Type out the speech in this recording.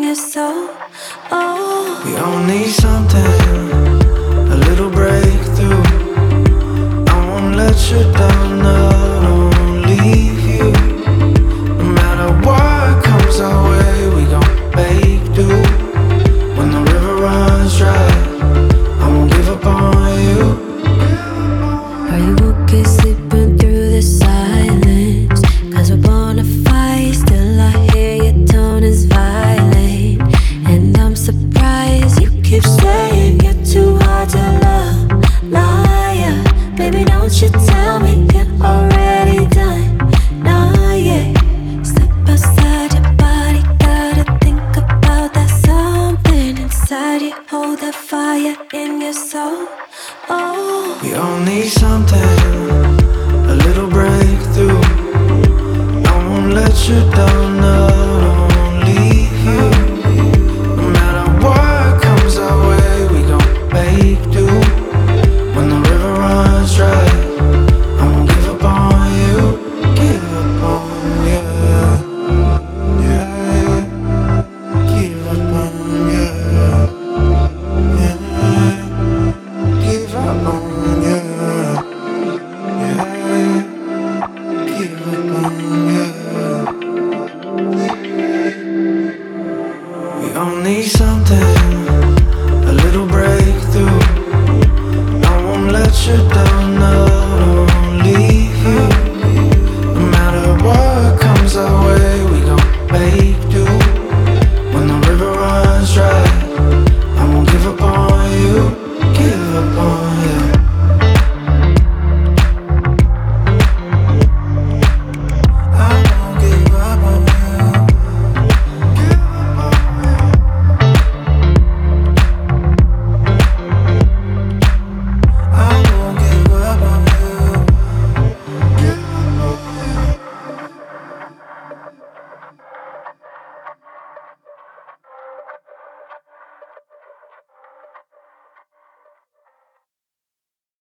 your soul. Oh, we all need something, a little breakthrough. I won't let you down, no, I won't leave you. No matter what comes our way, we gon' make do. When the river runs dry, I won't give up on you. are you okay sleeping through the silence? 'Cause we're born to fight, still I hear your tone is violent. And I'm surprised you keep saying you're too hard to love. Liar, baby, don't you tell me you're already done. Nah, yeah. Step outside your body, gotta think about that something inside you. Hold that fire in your soul. Oh, We all need something,